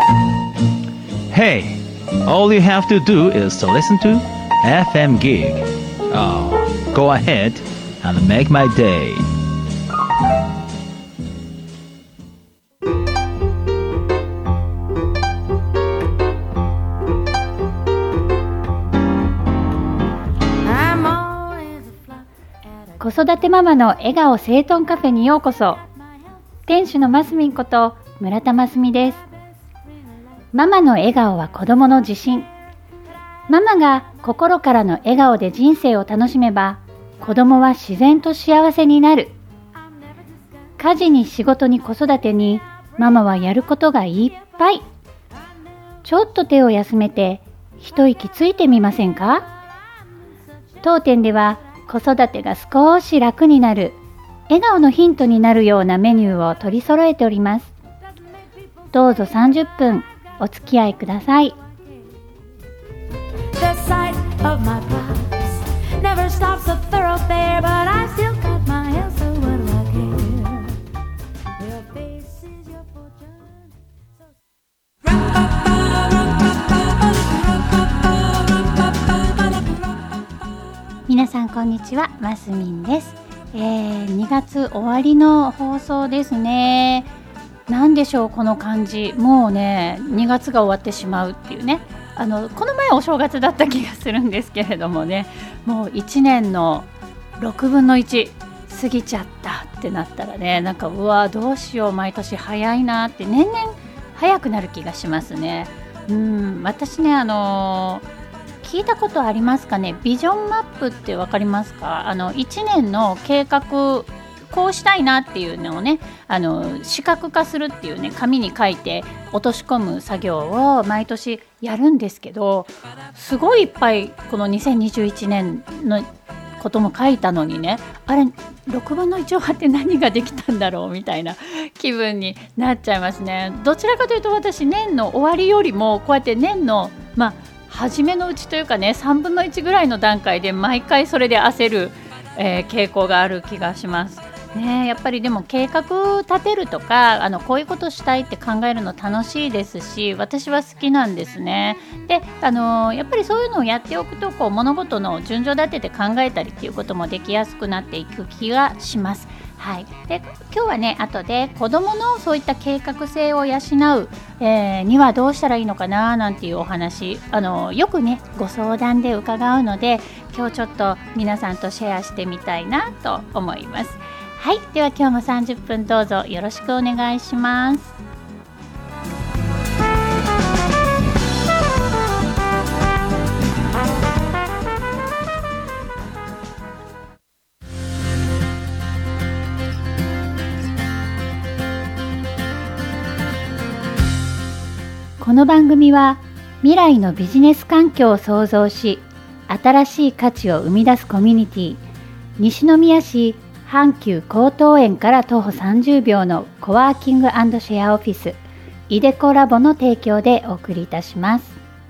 Hey, all you have to do is to listen to FM Gig. Oh, go ahead and make my day. 子育てママの笑顔整頓カフェにようこそ。店主のますみんこと村田ますみです。ママの笑顔は子供の自信。ママが心からの笑顔で人生を楽しめば、子供は自然と幸せになる。家事に仕事に子育てに、ママはやることがいっぱい。ちょっと手を休めて一息ついてみませんか？当店では子育てが少し楽になる、笑顔のヒントになるようなメニューを取り揃えております。どうぞ30分お付き合いください。皆さんこんにちは、ますみんです。2月終わりの放送ですね。なんでしょうこの感じ。もうね2月が終わってしまうっていうね。この前お正月だった気がするんですけれどもね、もう1年の6分の1過ぎちゃったってなったらね、なんかうわどうしよう、毎年早いなって年々早くなる気がしますね。私ね聞いたことありますかね。ビジョンマップってわかりますか？1年の計画、こうしたいなっていうのをね視覚化するっていうね、紙に書いて落とし込む作業を毎年やるんですけど、すごいいっぱいこの2021年のことも書いたのにね、あれ6分の1終わって何ができたんだろうみたいな気分になっちゃいますね。どちらかというと私年の終わりよりもこうやって年の初めのうちというかね、3分の1ぐらいの段階で毎回それで焦る、傾向がある気がしますね。やっぱりでも計画立てるとかこういうことしたいって考えるの楽しいですし、私は好きなんですね。でやっぱりそういうのをやっておくと物事の順序立てて考えたりっていうこともできやすくなっていく気がします。はい、で今日はね後で子どものそういった計画性を養う、にはどうしたらいいのかななんていうお話よくねご相談で伺うので、今日ちょっと皆さんとシェアしてみたいなと思います。はい、では今日も30分どうぞよろしくお願いします。この番組は未来のビジネス環境を創造し、新しい価値を生み出すコミュニティ、西宮市阪急江東園から徒歩30秒のコワーキング&シェアオフィスイデコラボの提供でお送りいたします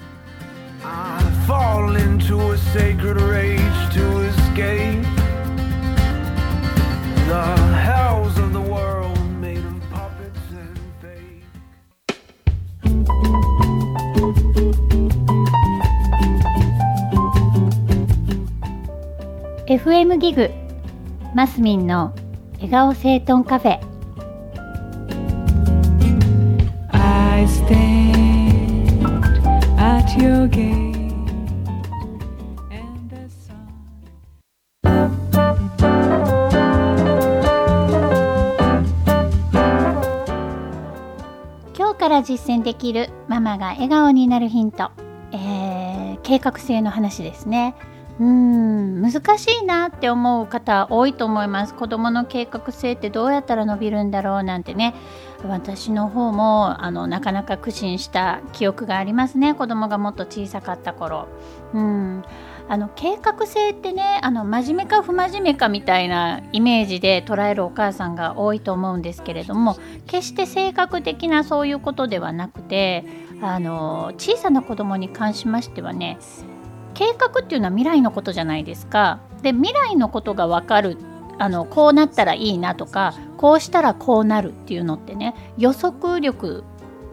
。FM ギグマスミンの笑顔整頓カフェ。 I stand at your gate and the sun。 今日から実践できるママが笑顔になるヒント、計画性の話ですね。難しいなって思う方多いと思います。子どもの計画性ってどうやったら伸びるんだろうなんてね、私の方もなかなか苦心した記憶がありますね。子どもがもっと小さかった頃。計画性ってね真面目か不真面目かみたいなイメージで捉えるお母さんが多いと思うんですけれども、決して性格的なそういうことではなくて小さな子どもに関しましてはね、計画っていうのは未来のことじゃないですか。で未来のことが分かるこうなったらいいなとかこうしたらこうなるっていうのってね、予測力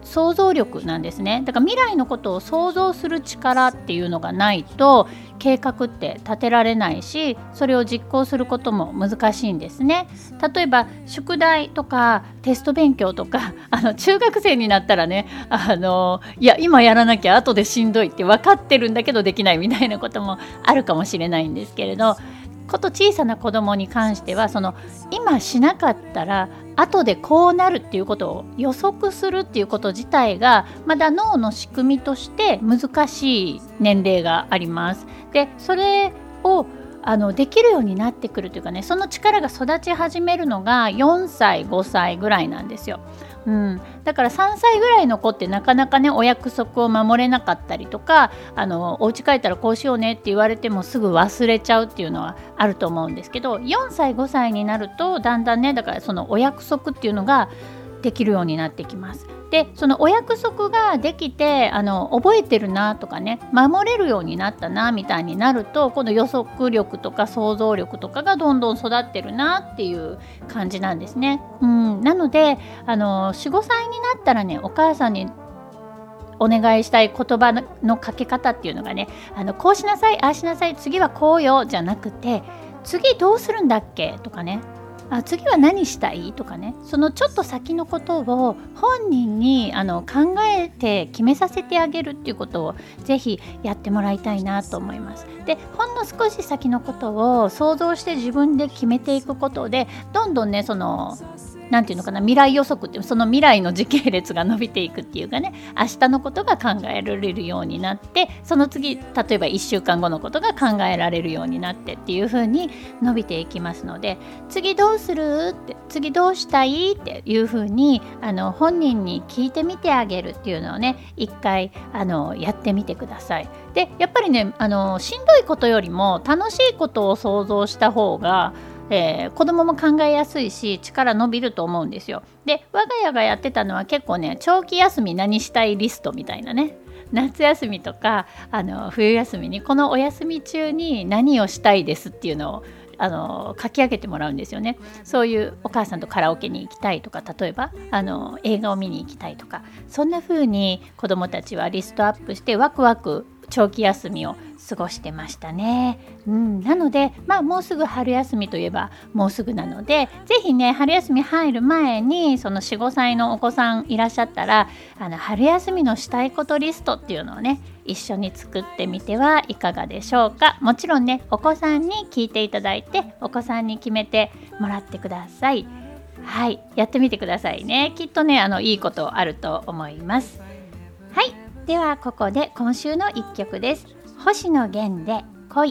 想像力なんですね。だから未来のことを想像する力っていうのがないと計画って立てられないし、それを実行することも難しいんですね。例えば宿題とかテスト勉強とか中学生になったらねいや今やらなきゃ後でしんどいって分かってるんだけどできないみたいなこともあるかもしれないんですけれど、こと小さな子供に関しては今しなかったら後でこうなるっていうことを予測するっていうこと自体がまだ脳の仕組みとして難しい年齢があります。でそれをできるようになってくるというかね、その力が育ち始めるのが4歳5歳ぐらいなんですよ。だから3歳ぐらいの子ってなかなかねお約束を守れなかったりとか、お家帰ったらこうしようねって言われてもすぐ忘れちゃうっていうのはあると思うんですけど、4歳5歳になるとだんだんね、だからそのお約束っていうのができるようになってきます。でそのお約束ができて覚えてるなとかね、守れるようになったなみたいになると、この予測力とか想像力とかがどんどん育ってるなっていう感じなんですね。なので4、5歳になったらね、お母さんにお願いしたい言葉のかけ方っていうのがね、こうしなさい、ああしなさい、次はこうよじゃなくて、次どうするんだっけとかね、次は何したいとかね、そのちょっと先のことを本人に考えて決めさせてあげるっていうことをぜひやってもらいたいなと思います。でほんの少し先のことを想像して自分で決めていくことで、どんどんねなんていうのかな、未来予測って、その未来の時系列が伸びていくっていうかね、明日のことが考えられるようになって、その次例えば1週間後のことが考えられるようになってっていう風に伸びていきますので、次どうするって、次どうしたいっていう風に本人に聞いてみてあげるっていうのをね、一回やってみてください。でやっぱりねしんどいことよりも楽しいことを想像した方が子供も考えやすいし力伸びると思うんですよ。で我が家がやってたのは結構ね、長期休み何したいリストみたいなね、夏休みとか冬休みにこのお休み中に何をしたいですっていうのを書き上げてもらうんですよね。そういうお母さんとカラオケに行きたいとか、例えば映画を見に行きたいとか、そんな風に子どもたちはリストアップしてワクワク長期休みを過ごしてましたね。なのでもうすぐ春休みといえばもうすぐなので、ぜひね春休み入る前にその 4,5 歳のお子さんいらっしゃったら春休みのしたいことリストっていうのをね一緒に作ってみてはいかがでしょうか。もちろんねお子さんに聞いていただいてお子さんに決めてもらってください。はい、やってみてくださいね。きっとねいいことあると思います。はい、ではここで今週の一曲です。星野源で恋。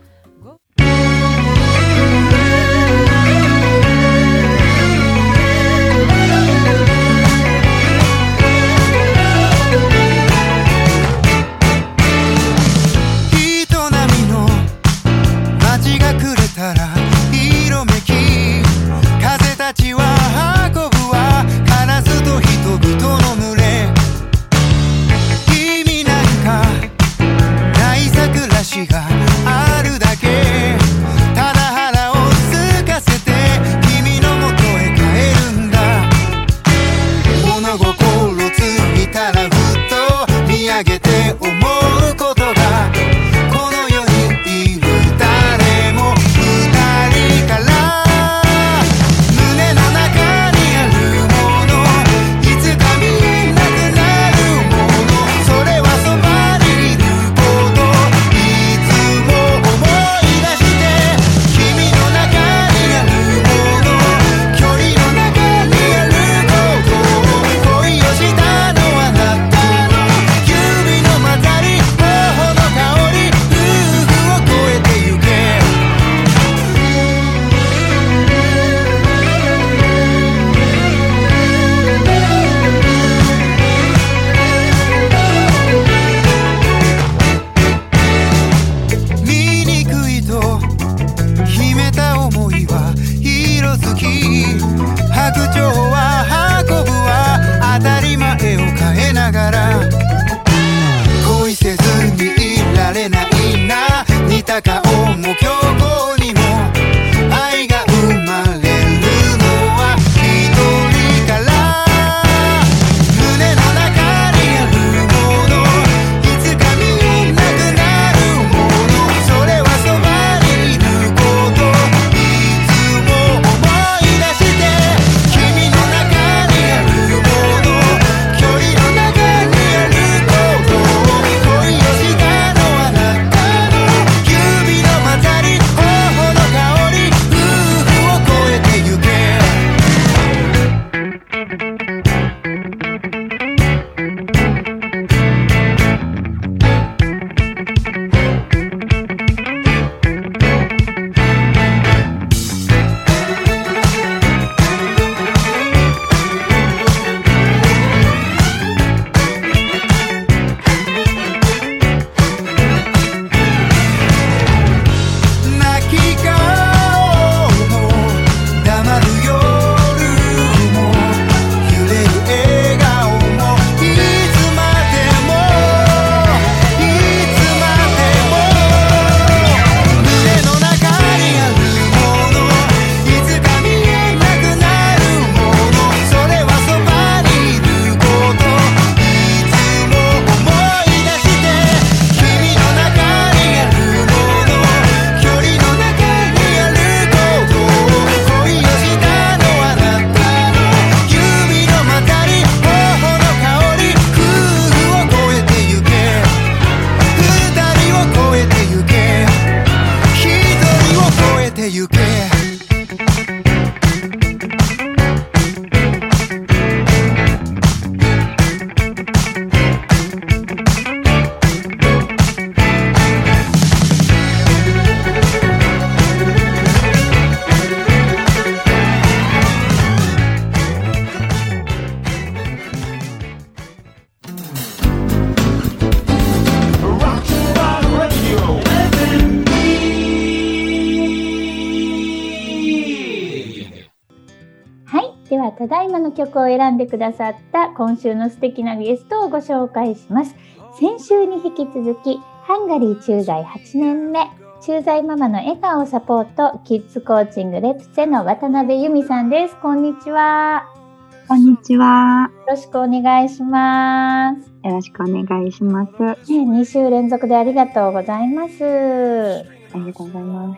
人波の街が暮れたら色めき、風たちは運ぶわ、カラスと人々の群れ、君なんかない桜しがあるだけ、ただ腹を空かせて君の元へ帰るんだ。物心ついたらふっと見上げて思うことが、この世にいる誰も二人から胸の中にあるもの、いつか見えなくなるもの、それはそばにいること、いつも思い出して君の中にあるもの、距離の中にあることを、恋をしたのはあなたの指の混ざり、頬の香り、夫婦を超えてゆけ。醜いと秘めた思いは色づき、白鳥は運ぶわ、当たり前を変えながら、恋せずにいられないな、似た顔も強行にも愛が生まれるのは一人から、胸の中だいまの曲を選んでくださった今週の素敵なゲストをご紹介します。先週に引き続きハンガリー駐在8年目、駐在ママの笑顔サポートキッズコーチングレプチェの渡辺由美さんです。こんにちは。 こんにちは。 よろしくお願いします。 よろしくお願いします。 2週連続でありがとうございます。 ありがとうございます。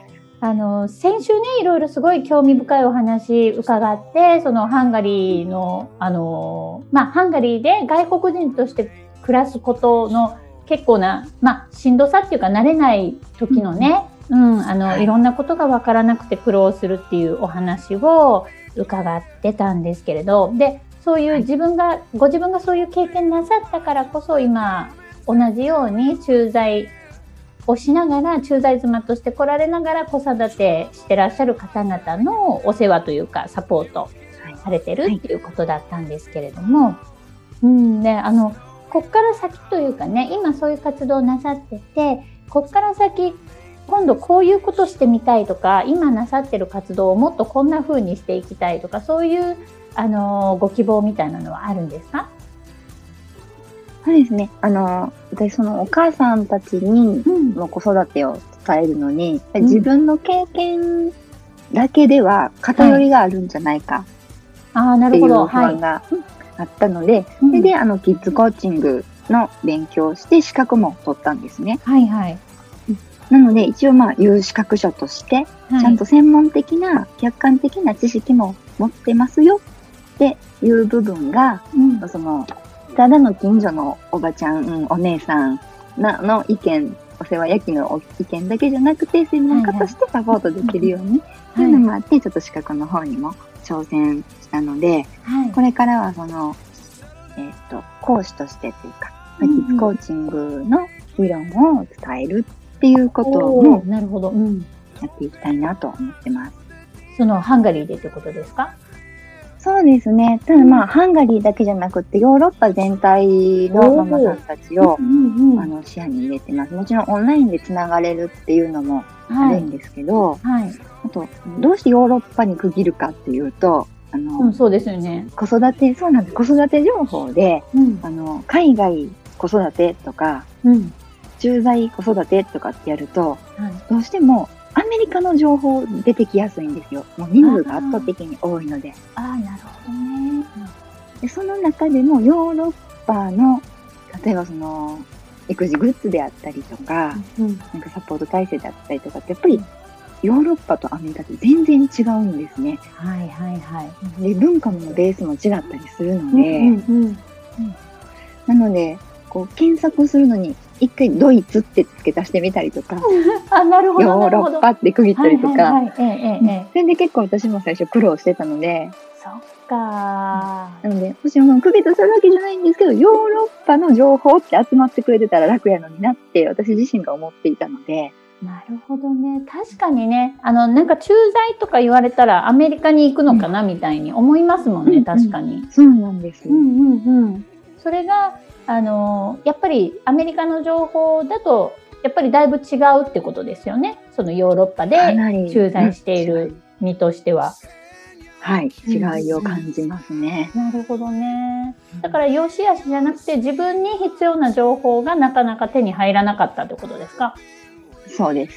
先週ね、いろいろすごい興味深いお話伺って、そのハンガリーの、ハンガリーで外国人として暮らすことの結構な、しんどさっていうか慣れない時のね、いろんなことがわからなくて苦労するっていうお話を伺ってたんですけれど、で、そういうご自分がそういう経験なさったからこそ今同じように駐在をしながら、駐在妻として来られながら子育てしてらっしゃる方々のお世話というかサポートされてるっていうことだったんですけれども、こっから先というかね、今そういう活動をなさってて、こっから先今度こういうことしてみたいとか、今なさってる活動をもっとこんな風にしていきたいとか、そういうご希望みたいなのはあるんですか？ そうですね。私そのお母さんたちにの子育てを伝えるのに、自分の経験だけでは偏りがあるんじゃないかっていう不安があったので、それでキッズコーチングの勉強をして資格も取ったんですね。 はいはい。 なので一応有資格者として、ちゃんと専門的な客観的な知識も持ってますよっていう部分が、ただの近所のおばちゃん、お姉さんの意見、お世話焼きの意見だけじゃなくて、専門家としてサポートできるように、というのもあって、ちょっと資格の方にも挑戦したので、これからは講師としてというか、キッズコーチングの理論を伝えるっていうこともやっていきたいなと思ってます。 そのハンガリーでってことですか？ そうですね。ただハンガリーだけじゃなくてヨーロッパ全体のママさんたちを視野に入れてます。もちろんオンラインでつながれるっていうのもあるんですけど、あとどうしてヨーロッパに区切るかっていうと、 そうですよね。 子育て情報で、海外子育てとか、駐在子育てとかってやると、どうしてもアメリカの情報出てきやすいんですよ。もう人数が圧倒的に多いので。 なるほどね。 でその中でもヨーロッパの、例えば育児グッズであったりとか、なんかサポート体制であったりとかって、やっぱりヨーロッパとアメリカって全然違うんですね。で、文化もベースも違ったりするので、なので、検索するのに一回ドイツって付け足してみたりとか、 なるほど、 ヨーロッパって区切ったりとか、それで結構私も最初苦労してたので、 そっか。 なので、もちろん区別するわけじゃないんですけど、ヨーロッパの情報って集まってくれてたら楽やのになって私自身が思っていたので。 なるほどね。確かにね、なんか駐在とか言われたらアメリカに行くのかなみたいに思いますもんね、確かに。 そうなんですよ。 それがやっぱりアメリカの情報だとやっぱりだいぶ違うってことですよね。そのヨーロッパで駐在している身としては。 違いを感じますね。 なるほどね。だから良し悪しじゃなくて自分に必要な情報がなかなか手に入らなかったってことですか？ そうです。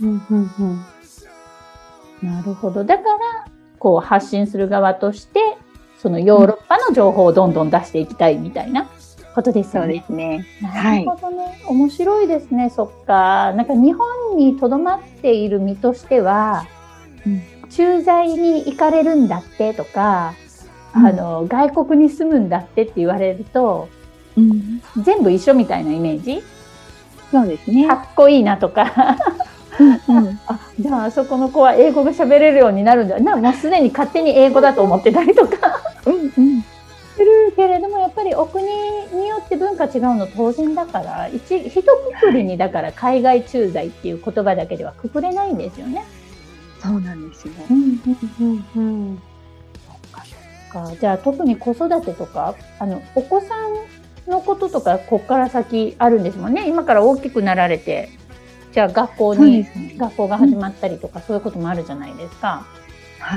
なるほど。だから発信する側としてそのヨーロッパの情報をどんどん出していきたいみたいなことですよね。 そうですね。 なるほどね。面白いですね。そっか。なんか日本にとどまっている身としては、駐在に行かれるんだってとか、外国に住むんだってって言われると、全部一緒みたいなイメージ？ そうですね。 かっこいいなとか。じゃあそこの子は英語が喋れるようになるんだな、もうすでに勝手に英語だと思ってたりとかするけれども、やっぱりお国によって文化違うの当然だから、一括りにだから海外駐在っていう言葉だけではくくれないんですよね。 そうなんですよ。 じゃあ特に子育てとかお子さんのこととかこっから先あるんですもんね。今から大きくなられて、じゃあ学校が始まったりとか、そういうこともあるじゃないですか。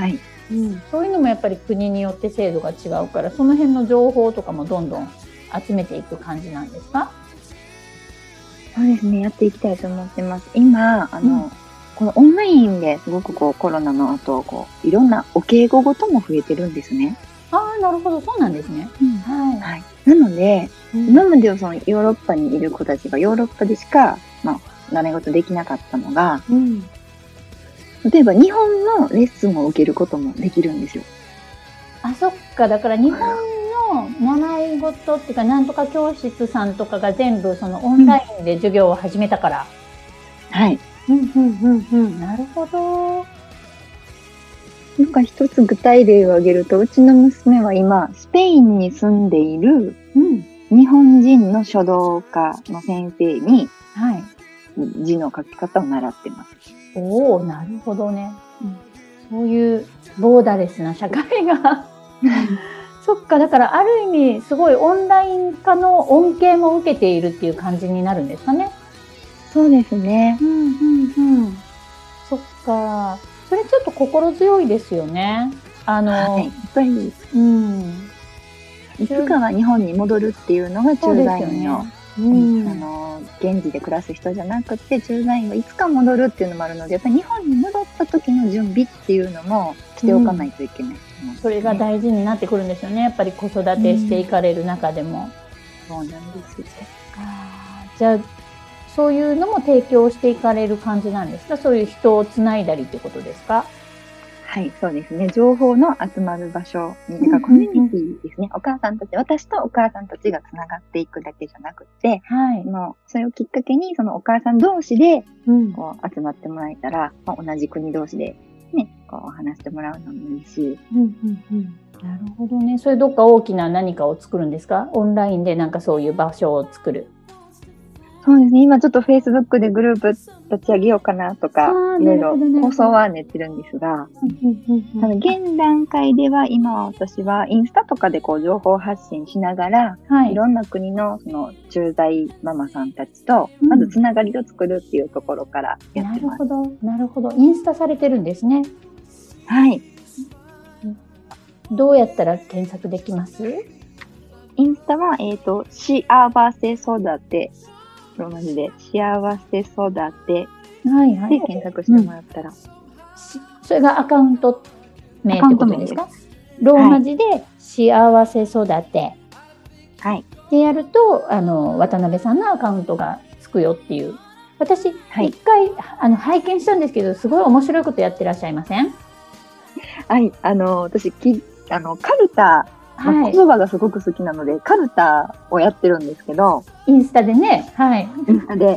そういうのもやっぱり国によって制度が違うから、その辺の情報とかもどんどん集めていく感じなんですか？ そうですね、やっていきたいと思ってます。今、このオンラインですごくコロナの後、いろんなお敬語ごとも増えてるんですね。 ああ、なるほど、そうなんですね。 はい。なので、今まではそのヨーロッパにいる子たちがヨーロッパでしか、習い事できなかったのが、例えば日本のレッスンを受けることもできるんですよ。 あ、そっか。だから日本の習い事っていうか、なんとか教室さんとかが全部そのオンラインで授業を始めたから。 はい。 なるほど。 なんか一つ具体例を挙げると、うちの娘は今、スペインに住んでいる日本人の書道家の先生に、字の書き方を習ってます。 おお、なるほどね。そういうボーダレスな社会がそっか、だからある意味すごいオンライン化の恩恵も受けているっていう感じになるんですかね。 そうですね。 そっか、それちょっと心強いですよね。 やっぱり、いつかは日本に戻るっていうのが駐在員の、現地で暮らす人じゃなくて、駐在員がいつか戻るっていうのもあるので、やっぱり日本に戻った時の準備っていうのもしておかないといけない、 それが大事になってくるんですよね。やっぱり子育てしていかれる中でも。 そうなんですよ。 じゃあそういうのも提供していかれる感じなんですか？そういう人をつないだりってことですか？ はい、そうですね。情報の集まる場所に、だからコミュニティですね。お母さんたち、私とお母さんたちがつながっていくだけじゃなくて、それをきっかけに、そのお母さん同士で、集まってもらえたら、同じ国同士でね、話してもらうのもいいし。 なるほどね。それどっか大きな何かを作るんですか？オンラインでなんかそういう場所を作る。 そうですね。今ちょっと Facebook でグループ立ち上げようかなとか、いろいろ構想は練ってるんですが、現段階では今私はインスタとかで情報発信しながら、いろんな国のその駐在ママさんたちと、まずつながりを作るっていうところからやってます。 なるほど。インスタされてるんですね。 はい。 どうやったら検索できます？ インスタは、幸せ育て。ローマ字で幸せ育てで検索してもらったら、 それがアカウント名ってことですか？ローマ字で幸せ育てでやると、渡辺さんのアカウントがつくよっていう。私一回拝見したんですけど、すごい面白いことやってらっしゃいません？ はい、私カルタ言葉がすごく好きなので、カルタをやってるんですけど、 インスタでね、 インスタで、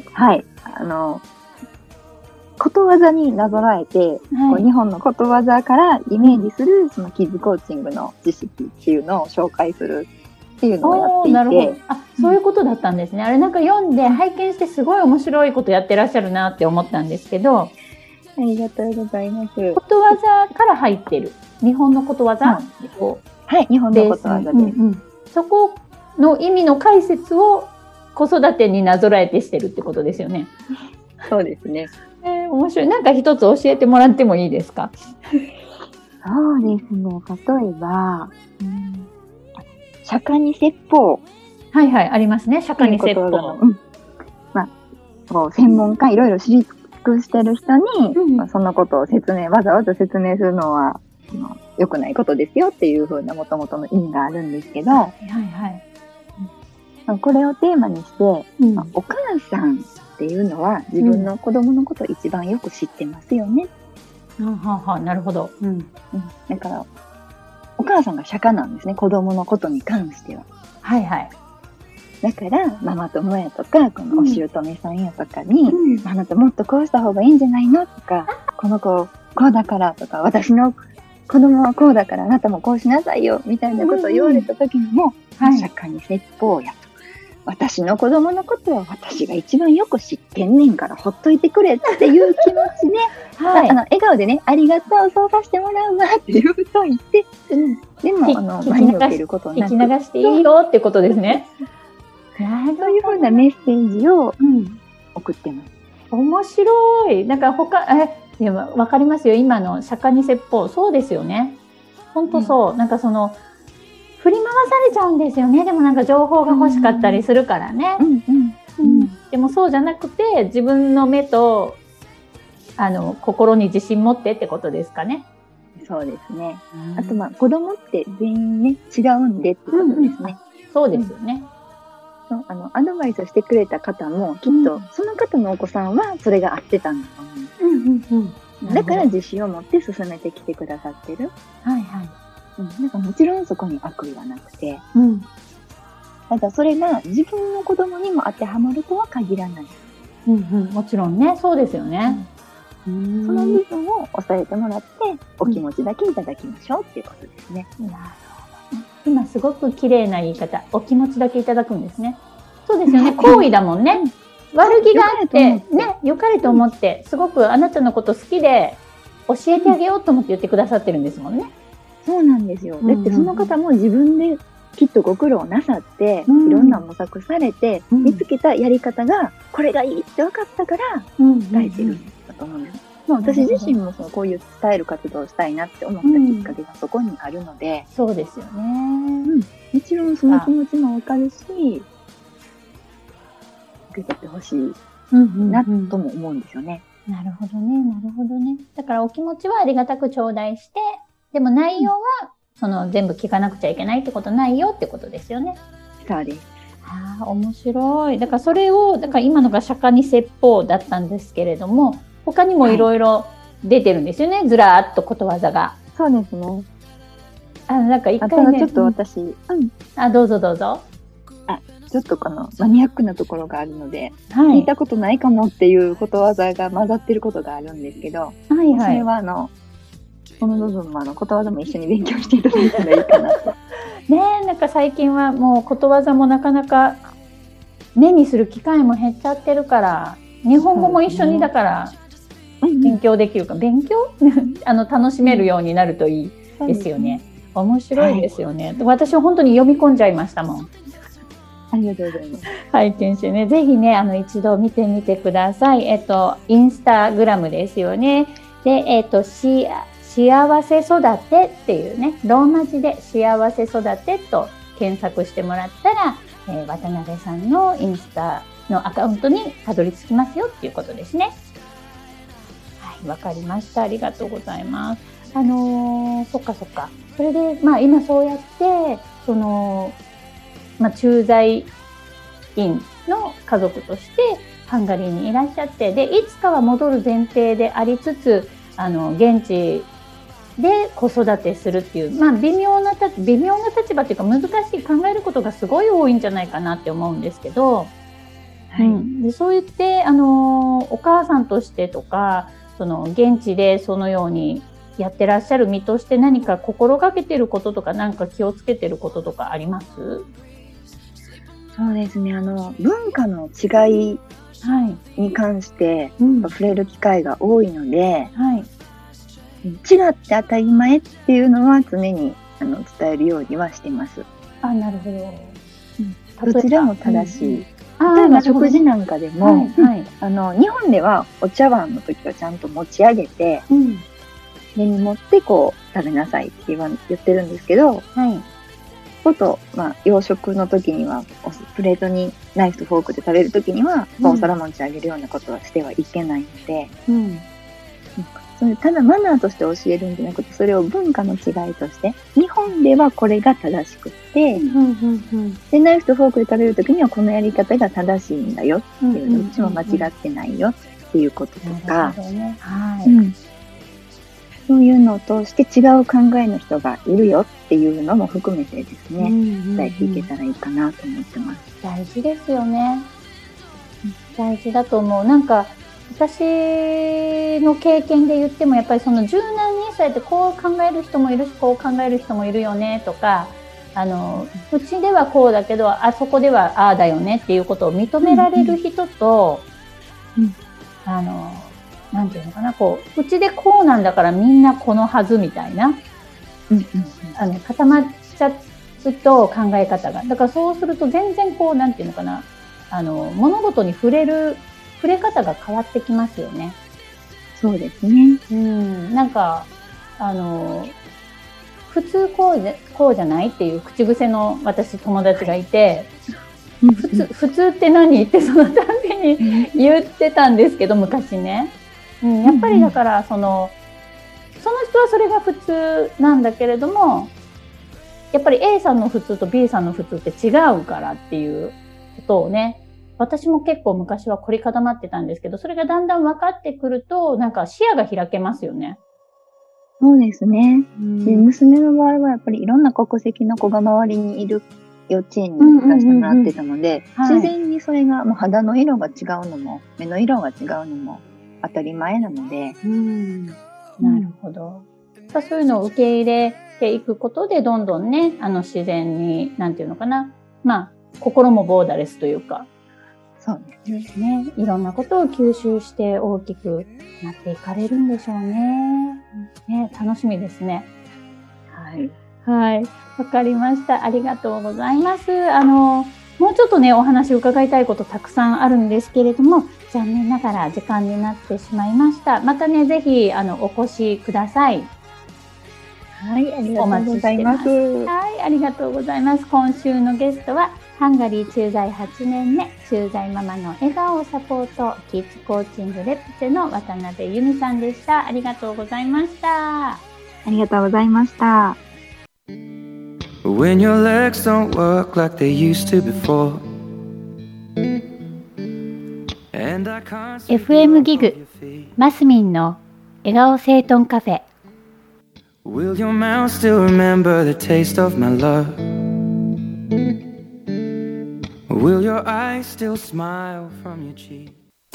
ことわざになぞらえて、日本のことわざからイメージするそのキッズコーチングの知識っていうのを紹介するっていうのをやっていて。 なるほど。そういうことだったんですね。あれなんか読んで拝見してすごい面白いことやってらっしゃるなって思ったんですけど。 ありがとうございます。 ことわざから入ってる。日本のことわざ、 はい、日本のことわざです。 そこの意味の解説を子育てになぞらえてしてるってことですよね。 そうですね。 面白い。なんか一つ教えてもらってもいいですか？ そうですね。例えば、釈迦に説法。 ありますね。釈迦に説法。 専門家いろいろ知り尽くしてる人に、そのことをわざわざ説明するのは良くないことですよっていう風な元々の意味があるんですけど、これをテーマにして、お母さんっていうのは自分の子供のことを一番よく知ってますよね。 なるほど。 だからお母さんが釈迦なんですね、子供のことに関しては。だからママ友やとか、このお姑さんやとかに、あなたもっとこうした方がいいんじゃないのとか、この子こうだからとか、私の子供はこうだからあなたもこうしなさいよみたいなことを言われた時にも、釈迦に説法やと。私の子供のことは私が一番よく知ってんねんからほっといてくれっていう気持ちで、笑顔でね、ありがとう、そうさせてもらうわっていうことを言って、でも真に受けることなく聞き流していいよってことですね。 そういうふうなメッセージを送ってます。 面白い。なんかわかりますよ。今の釈迦に説法、そうですよね。 本当そう、なんかその振り回されちゃうんですよね。でもなんか情報が欲しかったりするからね。でもそうじゃなくて、自分の目と心に自信持ってってことですかね。 そうですね。あと子供って全員ね違うんでってことですね。 そうですよね。 アドバイスしてくれた方もきっとその方のお子さんはそれが合ってたんだと思う。だから自信を持って進めてきてくださってる。 はいはい。 なんかもちろんそこに悪意はなくて、ただそれが自分の子供にも当てはまるとは限らない。 もちろんね、そうですよね。 その部分を抑えてもらってお気持ちだけいただきましょうっていうことですね。 なるほど。今すごく綺麗な言い方、お気持ちだけいただくんですね。そうですよね。好意だもんね。悪気があってね、良かれと思ってすごくあなたのこと好きで教えてあげようと思って言ってくださってるんですもんね。 そうなんですよ。だってその方も自分できっとご苦労なさって、いろんな模索されて、見つけたやり方がこれがいいって分かったから伝えてるんだと思うんです。私自身もこういう伝える活動をしたいなって思ったきっかけがそこにあるので、 そうですよね。 もちろんその気持ちも分かるし、受け取ってほしいなとも思うんですよね。 なるほどね、なるほどね。だからお気持ちはありがたく頂戴して、でも内容は全部聞かなくちゃいけないってことないよってことですよね。 そうです。 面白い。だからそれを、今のが釈迦に説法だったんですけれども、他にもいろいろ出てるんですよね、ずらーっとことわざが。 そうですね。 なんか一回ね。 ちょっと私、 どうぞどうぞ。 ちょっとマニアックなところがあるので、聞いたことないかもっていうことわざが混ざってることがあるんですけど、それはこの部分もことわざも一緒に勉強していただいたらいいかなと。 なんか最近はもうことわざもなかなか目にする機会も減っちゃってるから、日本語も一緒にだから勉強できるか、勉強楽しめるようになるといいですよね。面白いですよね。私は本当に読み込んじゃいましたもん。 ありがとうございます。 拝見してね、ぜひね、一度見てみてください。インスタグラムですよね。で、幸せ育てっていうね、ローマ字で幸せ育てと検索してもらったら、渡辺さんのインスタのアカウントにたどり着きますよっていうことですね。はい、わかりました。ありがとうございます。そっか。それで、今そうやって、駐在員の家族としてハンガリーにいらっしゃって、で、いつかは戻る前提でありつつ、現地で子育てするっていう、微妙な立場っていうか難しい、考えることがすごい多いんじゃないかなって思うんですけど、でそう言ってお母さんとしてとか、現地でそのようにやってらっしゃる身として何か心がけてることとか、何か気をつけてることとかあります？ そうですね。文化の違いに関して触れる機会が多いので、違って当たり前っていうのは常に伝えるようにはしてます。 なるほど。 どちらも正しい。例えば食事なんかでも、日本ではお茶碗の時はちゃんと持ち上げて、根に持って食べなさいって言ってるんですけど、洋食の時にはプレートにナイフとフォークで食べる時には、お皿持ち上げるようなことはしてはいけないので、ただマナーとして教えるんじゃなくて、それを文化の違いとして、日本ではこれが正しくて、でナイフとフォークで食べる時にはこのやり方が正しいんだよっていう、どっちも間違ってないよっていうこととか、そういうのを通して違う考えの人がいるよっていうのも含めてですね、伝えていけたらいいかなと思ってます。 大事ですよね。大事だと思う。なんか私の経験で言っても、やっぱり柔軟にそうやってこう考える人もいるし、こう考える人もいるよねとか、うちではこうだけど、そこではああだよねっていうことを認められる人と、なんていうのかな、うちでこうなんだからみんなこのはずみたいな、固まっちゃうと考え方が。だからそうすると全然なんていうのかな、物事に触れ方が変わってきますよね。 そうですね。 なんか、 普通こうじゃないっていう口癖の私友達がいて、普通って何ってそのたびに言ってたんですけど、昔ね、やっぱりだからその人はそれが普通なんだけれども、やっぱり A さんの普通と B さんの普通って違うからっていうことをね、私も結構昔は凝り固まってたんですけど、それがだんだん分かってくると、なんか視野が開けますよね。 そうですね。で、娘の場合はやっぱりいろんな国籍の子が周りにいる幼稚園に行かせてもらってたので、自然にそれがもう肌の色が違うのも、目の色が違うのも当たり前なので。 なるほど。そういうのを受け入れていくことで、どんどんね、自然に、なんていうのかな。心もボーダレスというか。 そうですね。いろんなことを吸収して大きくなっていかれるんでしょうね。楽しみですね。はい。わかりました。ありがとうございます。もうちょっとね、お話を伺いたいことたくさんあるんですけれども、残念ながら時間になってしまいました。またね、ぜひ、お越しください。 はい、ありがとうございます。 はい、ありがとうございます。今週のゲストは、ハンガリー駐在8年目、駐在ママの笑顔をサポート、キッズコーチングレプチェの渡辺由美さんでした。ありがとうございました。 ありがとうございました。 When your legs don't work like they used to before FM ギグマスミンの笑顔整頓カフェ。 Will your mouth still remember the taste of my love? Will your eyes still smile from your cheek?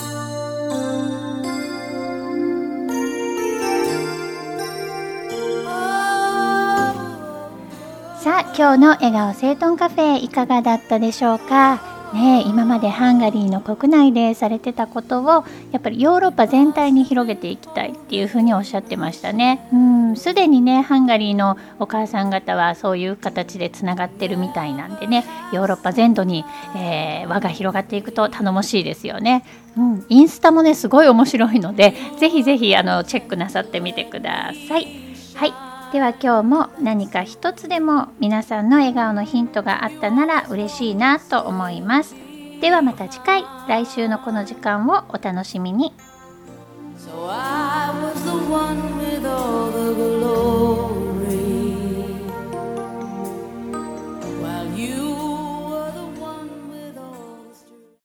さあ、今日の笑顔整頓カフェいかがだったでしょうかね。今までハンガリーの国内でされてたことをやっぱりヨーロッパ全体に広げていきたいっていうふうにおっしゃってましたね。すでにね、ハンガリーのお母さん方はそういう形でつながってるみたいなんでね、ヨーロッパ全土に、輪が広がっていくと頼もしいですよね。インスタもね、すごい面白いので、ぜひぜひチェックなさってみてください。はい、では今日も何か一つでも皆さんの笑顔のヒントがあったなら嬉しいなと思います。ではまた次回、来週のこの時間をお楽しみに。So I was the one with all the glory.